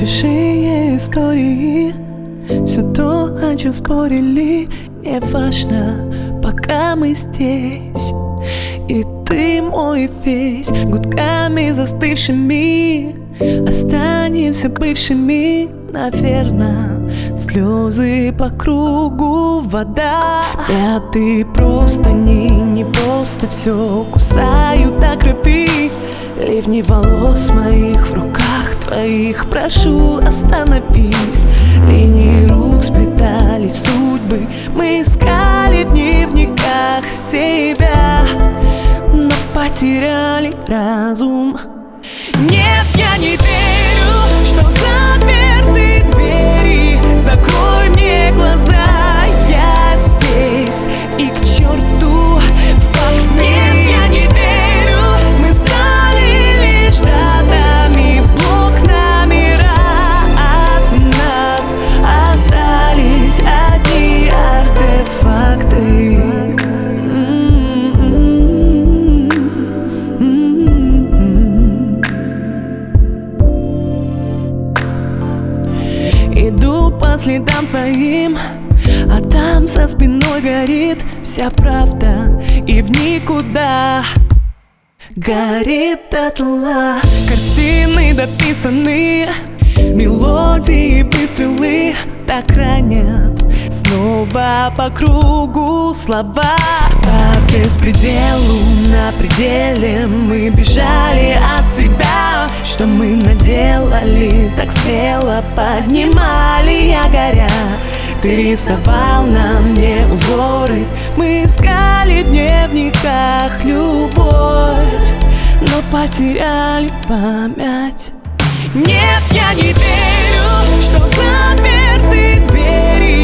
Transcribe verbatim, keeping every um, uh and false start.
Чужие истории, все то, о чем спорили, не важно, пока мы здесь. И ты мой весь, гудками застывшими останемся бывшими, наверно. Слезы по кругу, вода. Я ты просто не, не просто все кусаю до крови. Ливни волос моих в руках твоих, прошу, остановись. Линии рук сплетались судьбы, мы искали в дневниках себя, но потеряли разум. Нет, я не верю, что заперты двери. Закрой мне глаза, я здесь, и к черту факт. Нет, я не верю, мы стали лишь датами в блок номера. От нас остались одни артефакты. Иду по следам твоим, а там за спиной горит вся правда, и в никуда горит дотла. Картины дописаны, мелодии, выстрелы так ранят. Снова по кругу слова. По беспределу на пределе мы бежали от себя. Что мы наделали, так смело поднимали якоря. Ты рисовал на мне узоры, мы искали в дневниках любовь, но потеряли память. Нет, я не верю, что заперты двери.